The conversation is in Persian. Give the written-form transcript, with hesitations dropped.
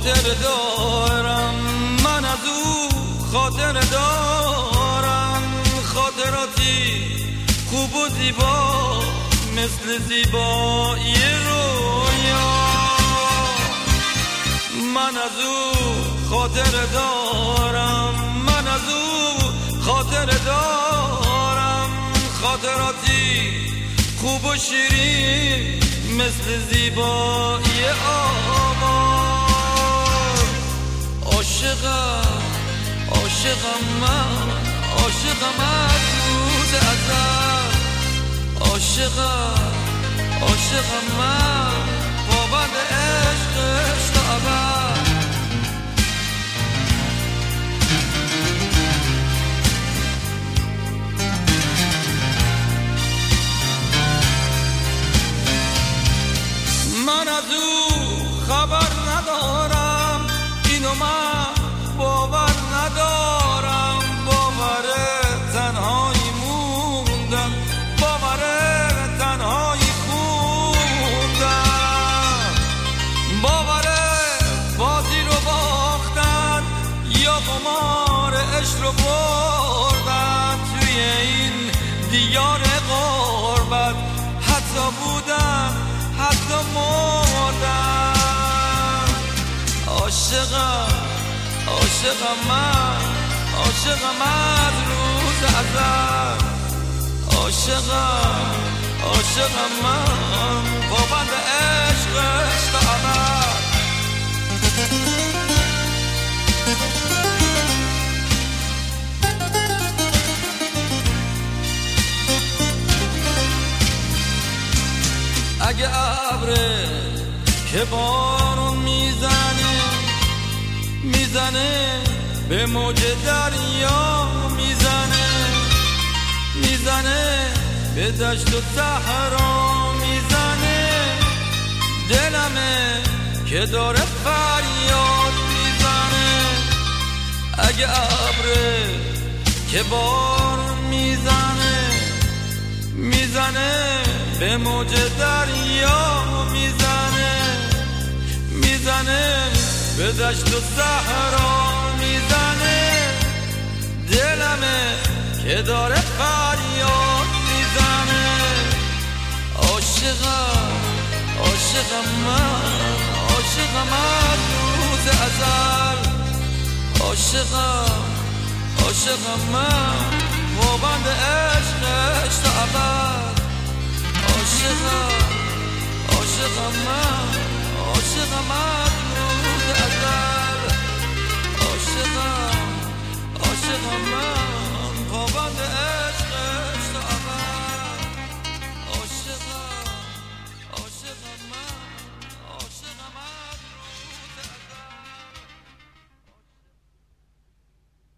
خاطر دارم، من از او خاطر دارم، خاطراتی خوب و زیبا مثل زیبایی رویا. من از او خاطر دارم، من از او خاطر دارم، خاطراتی خوب و شیرین مثل زیبایی آواز. عاشقم عاشقم من، عاشقم از روز ازل، عاشقم عاشقم من، پابند عشقش تا ابد. من از او خبر ندارم، اینو من باور ندارم، باور تنهایی موندم، باور تنهایی خوندم، باور بازی رو باختن یا قمار عشق رو بردن، توی این دیار غربت حتی بودن حتی مردم. عاشقم عاشقم من، عاشقم از روز ازل، عاشقم عاشقم من، پابند عشقش تا ابد. اگه ابره که بارون میزنه، میزنه به موج دریا، میزنه میزنه به دشت و صحرا، میزنه دلمه که داره فریاد میزنه. اگه ابره که بارون میزنه، میزنه به موج دریا، میزنه میزنه به دشت و صحرا، میزنه دلمه که داره فریاد میزنه. عاشقم عاشقم من، عاشقم از روز ازل، عاشقم عاشقم من، پابند عشقش تا ابد. عاشقم عاشقم من، عاشقم من.